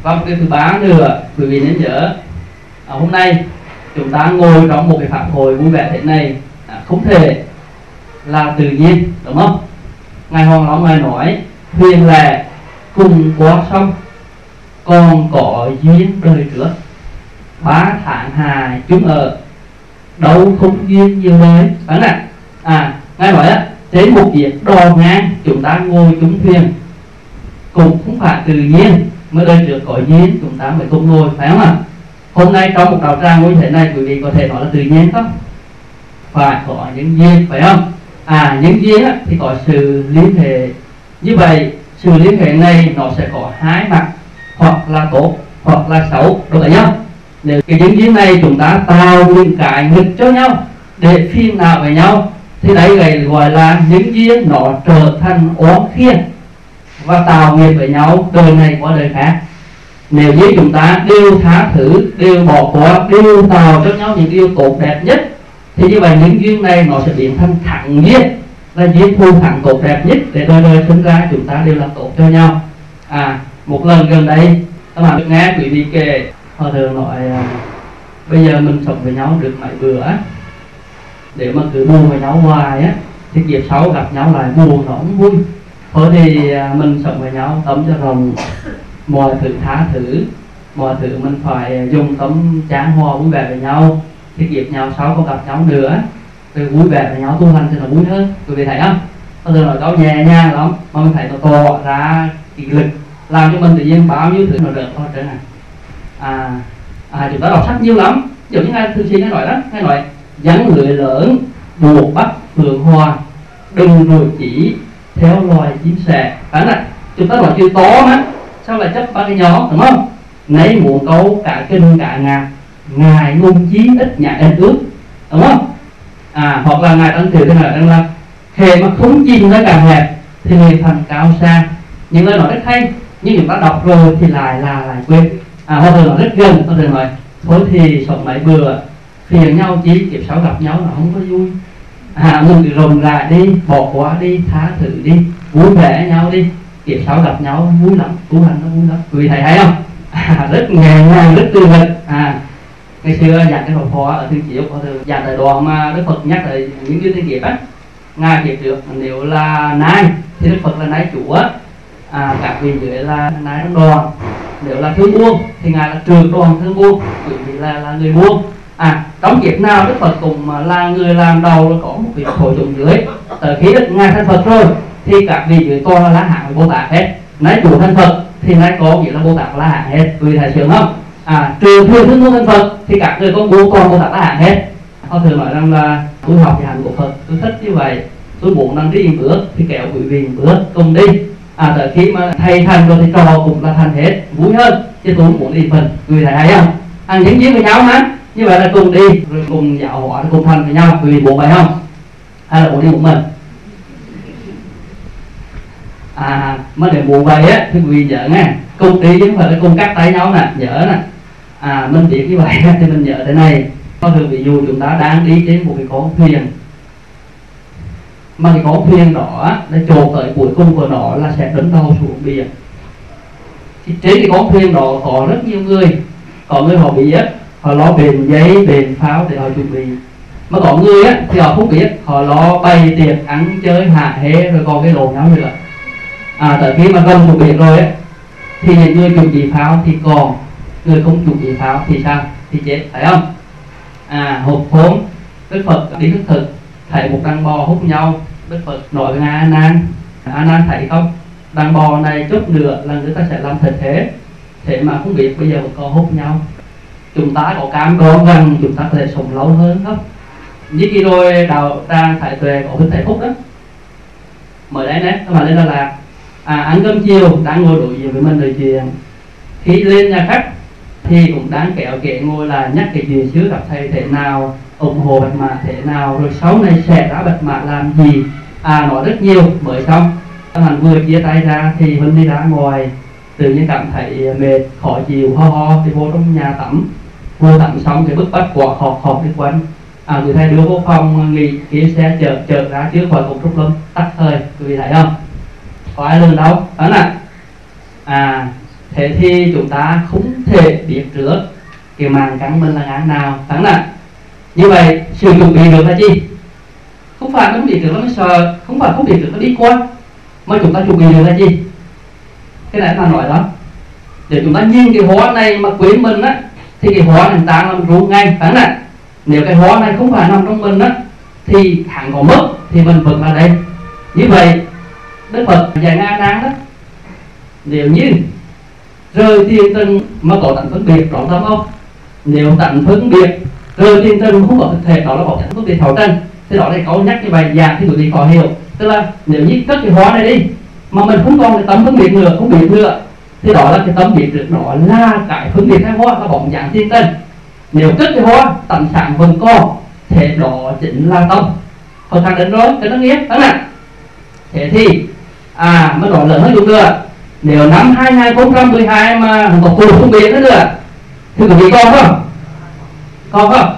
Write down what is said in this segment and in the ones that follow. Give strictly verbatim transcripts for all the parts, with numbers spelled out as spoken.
Và một cái thứ ba nữa quý vị nên nhớ, à, hôm nay chúng ta ngồi trong một cái pháp hội vui vẻ thế này, à, không thể là tự nhiên, đúng không? Ngài Hoàng Long Ngài nói thuyền lẻ cùng qua sông, còn có duyên đời trước, ba tháng hà chúng ở, đâu không duyên nhiều đời. Đúng không? À, Ngài nói á, trên một chiếc đò ngang chúng ta ngồi chung thuyền cũng không phải tự nhiên, mới đời trước có duyên chúng ta mới cùng ngồi, phải không ạ? Hôm nay trong một đạo tràng như thế này quý vị có thể nói là tự nhiên không? Phải có những duyên, phải không? À, những duyên á, thì có sự liên hệ. Như vậy sự liên hệ này nó sẽ có hai mặt, hoặc là tốt hoặc là xấu, đúng không? Nếu cái những duyên này chúng ta tạo những cái nghịch cho nhau để phiền não với nhau, thì đấy gọi là những duyên nó trở thành oán khiên và tạo nghiệp với nhau đời này qua đời khác. Nếu như chúng ta đều tha thứ, đều bỏ qua, đều tạo cho nhau những điều tốt đẹp nhất, thì như vậy những duyên này nó sẽ biến thành thẳng duyên, là duyên thu thẳng tốt đẹp nhất để đời đời sinh ra chúng ta đều làm tốt cho nhau. À, một lần gần đây các bạn được nghe quý vị kể, họ thường nói à, bây giờ mình sống với nhau được mấy bữa á, để mà cứ buồn với nhau hoài á thì kiếp sau gặp nhau lại buồn nó không vui. Thôi thì à, mình sống với nhau tâm cho rộng, mọi thứ tha thứ, mọi thứ mình phải dùng tâm chan hòa vui vẻ với nhau, thì kiếp nhau sau không gặp nhau nữa, rồi vui vẻ với nhau tu hành thì nó vui hơn. Quý vị thấy không? Họ thường nói câu nhẹ nhàng lắm mà mình thấy nó tỏ ra cái lực làm cho mình tự nhiên bao nhiêu thứ nó đỡ thôi trơn này. À, à chúng ta đọc sách nhiều lắm, giống như ngài thường xuyên ngài nói đó, ngài nói dắn lưỡi lớn buộc bắt phượng hoa, đừng rồi chỉ theo loài chim sẻ. Phải này, chúng ta nói chữ to mà sao lại chấp ba cái nhỏ, đúng không? Nấy muốn câu cả kinh cả ngạc, ngài ngôn chí ít nhạc em ước, đúng không? À, hoặc là ngài tăng tiểu thế này đang là hề mà không chìm ra càng hẹp thì liền thành cao xa. Những lời nói rất hay nhưng chúng ta đọc rồi thì lại là lại quên. À, họ thường nói rất gần, họ thường nói thôi thì sống mấy bữa phiền nhau chí, kiếp sau gặp nhau nó không có vui. À, mình cứ rộng rãi đi, bỏ qua đi, tha thứ đi, vui vẻ nhau đi, kiếp sau gặp nhau vui lắm, tu hành nó vui lắm. Quý vị thấy hay không? À, rất nhẹ nhàng, rất tươi lực. À, ngày xưa giảng cái Phật Hòa ở Thiên Chiếu có thường giảng tại đoạn mà Đức Phật nhắc tới những duyên thiên kiếp á, ngài kiếp trước nếu là nai thì Đức Phật là nai chúa, à, các vị dưới là nai trong đoàn, nếu là thương buôn thì ngài là trường đoàn thương buôn, quý vị là là người buôn. À, trong kiếp nào Đức Phật cùng là người làm đầu là có một vị hội chúng dưới, tới khi Đức ngài thành Phật rồi thì các vị dưới to là La Hán với Bồ Tát hết, nái chủ thành Phật thì nái có nghĩa là Bồ Tát La Hán hết, quý vị thấy sướng không? À, trừ thường thương buôn thành Phật thì các người con buôn còn Bồ Tát La Hán hết. Họ thường nói rằng là tôi học cái hạnh của Phật, tôi thích như vậy, tôi muốn đang đi một bước thì kéo quý vị một bước cùng đi. À, tới khi mà thầy thành rồi thì trò cũng là thành hết, vui hơn, chứ tôi không muốn đi phần. Quý vị thấy hay không? À, những duyên với nhau mà như vậy là cùng đi rồi cùng giáo hóa cùng thành với nhau. Quý vị muốn vậy không? Hay là muốn đi một mình? À, mà để muốn vậy á thì quý vị nhớ nghe, cùng đi chứ không phải là cùng cắt tay nhau nè, nhớ nè. À, mình biết như vậy thì mình nhớ thế này. Có thường ví dụ chúng ta đang đi trên một cái con thuyền, mà cái con thuyền đó nó trột tới cuối cùng của nó là sẽ đánh đầu xuống biển. Thì trên cái con thuyền đó có rất nhiều người, có người họ biết, họ lo bền giấy, bền pháo để họ chuẩn bị. Mà có người á thì họ không biết, họ lo bày tiệc ăn chơi hạ hế rồi còn cái đồ nhau nữa. À, tới khi mà gần một biển rồi á thì những người chuẩn bị pháo thì còn, người không chuẩn bị pháo thì sao? Thì chết, phải không? À, hộp hôm Đức Phật đi thức thực thấy một đàn bò hút nhau, Đức Phật nói với ngài A Nan, A Nan thấy không, đàn bò này chút nữa là người ta sẽ làm thịt thế, thế mà không biết bây giờ còn hút nhau. Chúng ta có cam đoan rằng chúng ta có thể sống lâu hơn không? Như khi rồi đạo tràng Thái Tuệ có cái thầy Phúc đó, mới đây đấy các bạn lên Đà Lạt, à, ăn cơm chiều đang ngồi đối diện với mình nói chuyện, khi lên nhà khách thì cũng đang kéo kệ ngồi là nhắc cái chuyện xưa gặp thầy thế nào, ủng hộ Bạch Mã thế nào, rồi sau này sẽ ra Bạch Mã làm gì. À, nói rất nhiều. Mới xong hắn vừa chia tay ra thì Vinh đi ra ngoài, tự nhiên cảm thấy mệt khó chịu, ho ho thì vô trong nhà tắm, vừa tắm xong thì bức bách quả họp họp đi quanh. À, người thầy đưa vô phòng nghỉ, kia xe chợt chợt ra trước khỏi cục trúc lâm tắt hơi. Quý vị thấy không? Có ai lường đâu, đó nè. À, Thế thì chúng ta không thể biết trước cái màn cắn mình là ngán nào, phải không ạ? Như vậy sự chuẩn bị được là gì? Không phải nó không biết được nó mới sợ, không phải không biết được nó đi qua, mà chúng ta chuẩn bị được là gì? Cái này là nói đó, để chúng ta nhìn cái hoa này mà quên mình á, thì cái hoa này ta làm ruộng ngay, phải không ạ? Nếu cái hoa này không phải nằm trong mình á, thì hẳn có mất, thì mình vẫn là đây. Như vậy Đức Phật dạy A Nan đó, nếu như rơi tiền trần mà có tánh phân biệt rõ tâm không? Nếu tánh phân biệt rơi tiền trần không có thực thể, đó là bỏ tánh phân biệt thấu trần. Thì đó là câu nhắc như vậy dạng thì quý vị có hiểu. Tức là nếu như cất cái hóa này đi mà mình không còn cái tấm phân biệt nữa, không biết nữa, thì đó là cái tấm biệt được, đó là cái phân biệt hai hóa, là bóng dạng tiền trần. Nếu cất cái hóa tánh sản vẫn còn, thế đó chính là tâm. Phần khẳng định rồi, cái đó nghĩa, đúng không ạ? Thế thì à mới nói lớn hơn chút nữa, nếu năm hai không một hai mà không có cụ không biết nữa nữa thì quý vị còn không? Còn không?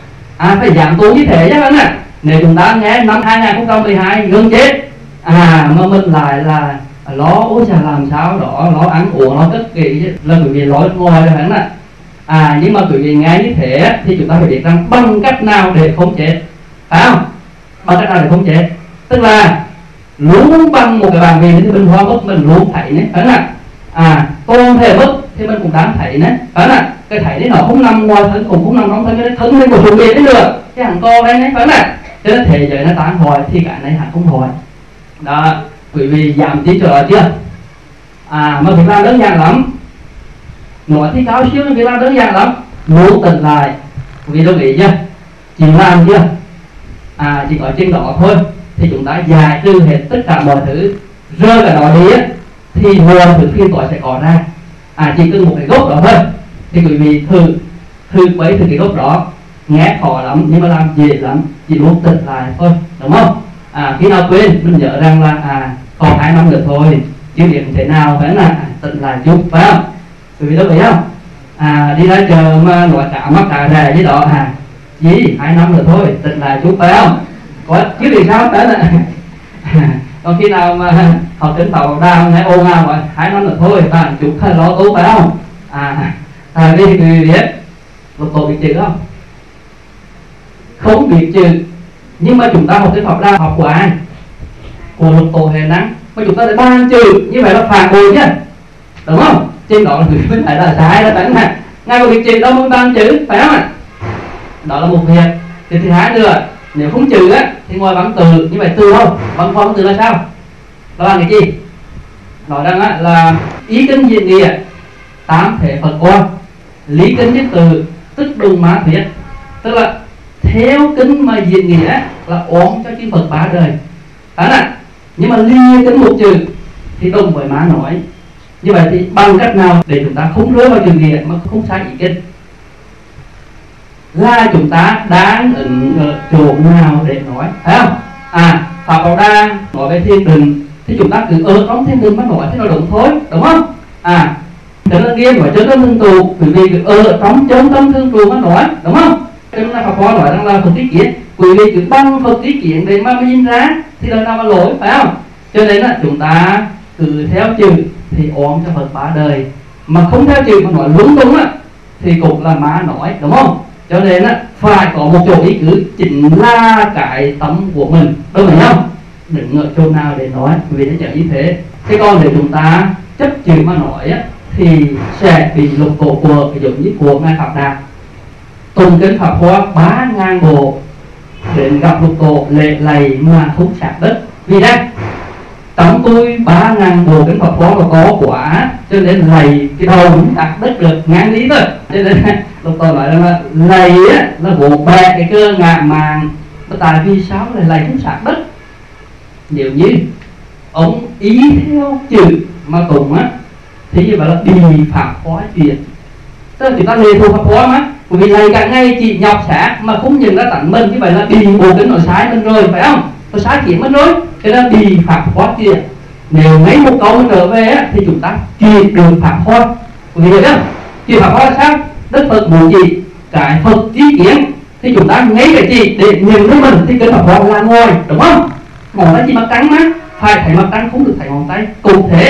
À phải giảm tố như thế chứ không ạ? Nếu chúng ta nghe năm hai không một hai gần chết, à mà mình lại là lo ôi chà làm sao đó, lo ăn uống, lo tất kỳ là quý vị lo ngoài rồi hẳn ạ. À nhưng mà quý vị nghe như thế thì chúng ta phải biết rằng bằng cách nào để không chết, phải không? Bằng cách nào để không chết, tức là luôn bằng một cái bàn vì thì mình hoa mất mình luôn thấy nhé, phải không ạ? À con thể mất thì mình cũng đáng thấy nhé, phải không ạ? Cái thấy đấy nó không nằm ngoài thân, cũng không nằm trong thân, cái thân lên một số biệt đấy được, cái hàng co đây nhé, phải không ạ? Cho nên thế giới nó tán hồi thì cái này hẳn không hồi. Đó, quý vị giảm tí trở chưa? À mà việc làm đơn giản lắm, nói thì cao siêu, việc làm đơn giản lắm, muốn tỉnh lại quý vị đồng ý chưa? Chỉ làm chưa? À chỉ có trên đó thôi thì chúng ta giải trừ hết tất cả mọi thứ, rơi cả đó đi á, thì nguồn thứ phiên tỏi sẽ có ra. À chỉ cần một cái gốc đó thôi thì quý vị thử thử bấy thử cái gốc đó, nghe khó lắm nhưng mà làm dễ lắm, chỉ muốn tỉnh lại thôi, đúng không? À khi nào quên mình nhớ rằng là à còn hai năm nữa thôi, chứ biết thế nào phải là tỉnh lại chút, phải không? Quý vị đâu vậy không? À đi ra chờ mà nói cả mắt cả rè với đó à gì hai năm nữa thôi, tỉnh lại chút, phải không? Có chứ vì sao tới là còn khi nào mà học trên tàu đào nghe ô ngao rồi hai năm nữa thôi ta chút thôi lo tú, phải không? À à đi quý vị biết lục tổ biết chữ không? Không biết chữ, nhưng mà chúng ta học trên Phật đà học của ai? Của lục tổ Hệ Năng, mà chúng ta lại ban chữ như vậy là phản bội chứ, đúng không? Trên đó là người phải là sai đó, phải không ạ? Ngay một việc chữ đâu mới ban chữ, phải không ạ? Đó là một việc. Thì thứ hai nữa, nếu không chữ á thì ngoài bằng từ, như vậy từ không? Bằng khoa bằng từ là sao? Là bằng cái gì? Nói rằng á là ý kinh diện nghĩa, tám thể Phật quan, lý kinh nhất từ, tức đùng má thuyết. Tức là theo kinh mà diện nghĩa là ổn cho chư Phật ba đời, phải không ạ? Nhưng mà ly kinh một chữ thì đồng với má nói. Như vậy thì bằng cách nào để chúng ta không rơi vào chữ nghĩa mà không sai ý kinh? Là chúng ta đang ở chỗ nào để nói, phải không? À Pháp Bảo Đà nói về thiên đình thì chúng ta cứ ở trong thiên đình mà nói thì nó đúng thôi, đúng không? À Trấn Lăng Nghiêm nói chân tâm thương trụ, quý vị cứ ở trong chân tâm thương trụ mà nói, đúng không? Cho nên là Pháp Hoa nói rằng là Phật trí kiến, quý vị cứ bằng Phật trí kiến để mà nhìn ra thì đời nào mà lỗi, phải không? Cho nên là chúng ta cứ theo chữ thì ổn cho Phật ba đời, mà không theo chữ mà nói lúng túng á thì cũng là má nói, đúng không? Cho nên á phải có một chỗ ý cứ chính là cái tâm của mình, đúng không? Đừng ở chỗ nào để nói, vì nó chẳng như thế. Thế còn để chúng ta chấp chữ mà nói á thì sẽ bị lục cổ của cái giống như của ngài Pháp Đà. Tùng kinh Pháp Hoa ba ngàn bộ đến gặp lục cổ lệ lầy mà không sạc đất. Vì đây tổng tôi ba ngàn bộ kinh Phật Hoa là có quả, cho nên lầy cái đầu cũng đặt đất được ngang lý thôi. Cho nên lục tổ nói là lầy á là bộ bè cái cơ ngạ màng. Tại vì sao là lầy không sạc đất? Nếu như ông ý theo chữ mà tùng á thì như vậy là bị Pháp Hóa chuyện. Tức là chúng ta lệ thuộc Pháp Hóa mà, vì lầy cả ngày chỉ nhọc xác mà không nhận ra tánh mình, như vậy là bị bộ kinh nó sai mình rồi, phải không? Nó sai chuyện mình rồi, cho nên bị Pháp Hóa chuyện. Nếu ngay một câu mình trở về á thì chúng ta chuyển được Pháp Hóa. Quý vị hiểu không? Chuyển Pháp Hóa là sao? Đức Phật muốn gì? Cái Phật trí kiến thì chúng ta ngay cái gì để nhìn thấy mình thì cái Pháp Hóa là ngồi, đúng không? Ngón tay chỉ mặt trắng má, phải thấy mặt trắng không được thấy ngón tay. Cũng thế,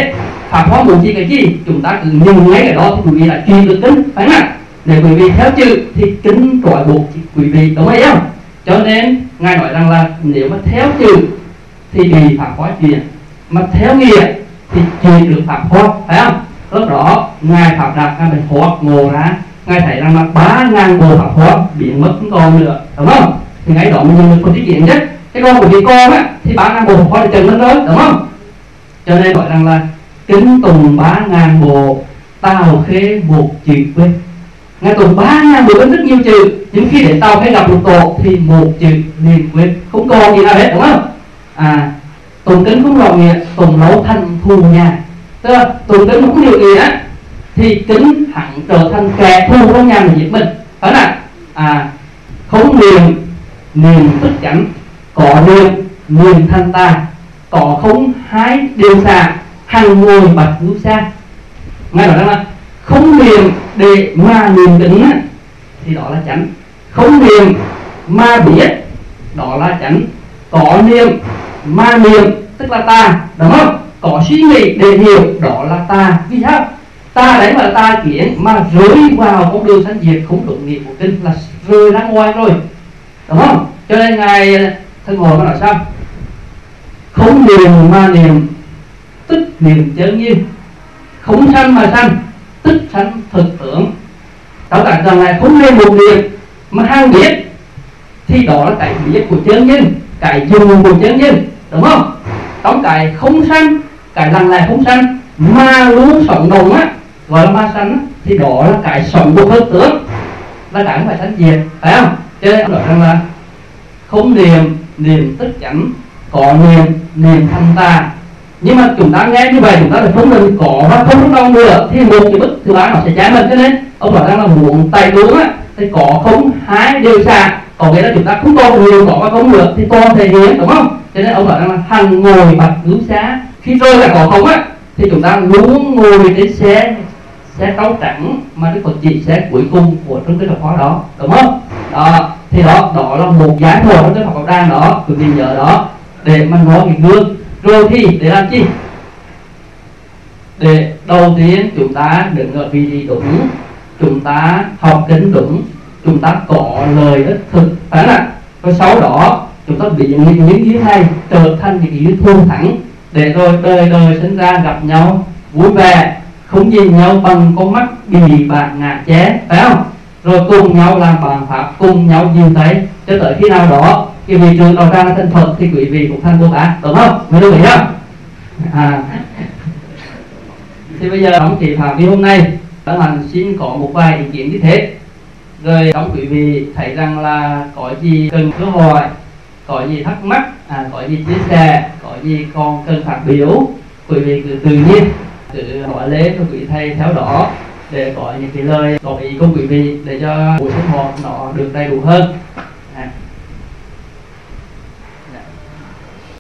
Pháp hóa muốn chi cái chi, chúng ta cứ nhìn ngay cái đó thì quý vị đã truyền được kính, phải không ạ? Nếu quý vị theo chữ thì kính trói buộc quý vị, đúng hay không? Cho nên ngài nói rằng là nếu mà theo chữ thì bị pháp hóa truyền, mà theo nghĩa thì truyền được pháp hóa, phải không? Lúc đó ngài Pháp Đạt ngài phải hóa ngộ ra, ngài thấy rằng là ba ngàn bộ pháp hóa biến mất không còn nữa, đúng không? Thì ngay đó mình được phần tiết kiệm nhất. Cái con của vị con á thì ba ngàn bộ pháp hóa thì trần lên rồi, đúng không? Cho nên gọi rằng là kính tùng ba ngàn bộ tào khê một chữ quên. Ngài tùng ba ngàn bộ có rất nhiều chữ, nhưng khi để tào khê gặp một tổ thì một chữ liền quên, không còn gì nào hết, đúng không? À, tùng kính không rõ nghĩa, tùng nấu thành thù nhà. Tức là tùng kính không điều nghĩa thì kính hẳn trở thành kẻ thù trong nhà mình giết mình, phải không ạ? À, không niệm niệm tức chánh, có niệm niệm thanh ta, có không hái điều xa, hằng ngồi bạch ngũ xa. Ngay nói rằng là không niệm để mà niệm kính á, thì đó là chánh. Không niệm mà biết, đó là chánh. Có niệm mà niệm tức là ta, đúng không? Có suy nghĩ để hiểu, đó là ta. Vì sao? Ta đấy mà ta kiến mà rơi vào con đường sanh diệt không đúng nghĩa của kinh là rơi ra ngoài rồi, đúng không? Cho nên ngài Thân Hồi có nói sao? Không niệm mà niệm tức niệm chân như, không sanh mà sanh tức sanh thực tưởng. Đó cả rằng là không nên một niệm mà hang biết thì đó là cái biết của chân nhân, cái dùng của chân nhân, đúng không? Trong cái không sanh, cái lặng lẽ không sanh mà luôn sống động á, gọi là ma sanh á, thì đó là cái sống của thực tưởng, là cái không phải sanh diệt, phải không? Cho nên ông nói rằng là không niệm niệm tức chánh, có niệm niệm thanh ta. Nhưng mà chúng ta nghe như vậy chúng ta phải phân định có và không trong đâu nữa thì một cái bức thứ ba nó sẽ trái mình. Cho nên ông nói rằng là muốn tay đúng á thì có không hái đều xa, có nghĩa là chúng ta không còn nhiều có và không được thì còn thể hiện, đúng không? Cho nên ông nói rằng là hằng ngồi bạch ngũ xá, khi rơi là có không á thì chúng ta luôn ngồi trên xe xe trâu trắng mà cái Phật chỉ xe cuối cùng của trong cái Phật hóa đó, đúng không? Đó thì đó đó là một giải thoại trong cái Phật Bảo Đàn đó, quý vị nhớ đó để mà nói cái gương. Rồi thì để làm chi? Để đầu tiên chúng ta đứng ở vị trí đúng, chúng ta học kính đúng, chúng ta có lời ích thực, phải không ạ? Rồi sau đó chúng ta biến những những ý này trở thành những ý thù thắng, để rồi đời đời sinh ra gặp nhau vui vẻ, không nhìn nhau bằng con mắt bị bạc ngã ché, phải không? Rồi cùng nhau làm bằng pháp, cùng nhau nhìn thấy cho tới khi nào đó cái vị trường đầu ra là thân Phật thì quý vị cũng thành Bồ Tát, đúng không? Mới đúng vậy không? À. Thì bây giờ trong kỳ phạm vi hôm nay Đăng Hạnh xin có một vài ý kiến như thế. Rồi trong quý vị thấy rằng là có gì cần câu hỏi, có gì thắc mắc, à, có gì chia sẻ, có gì còn cần phát biểu, quý vị cứ tự nhiên cứ hỏi lên cho quý thầy theo đó để có những cái lời góp ý của quý vị để cho buổi sinh hoạt nó được đầy đủ hơn.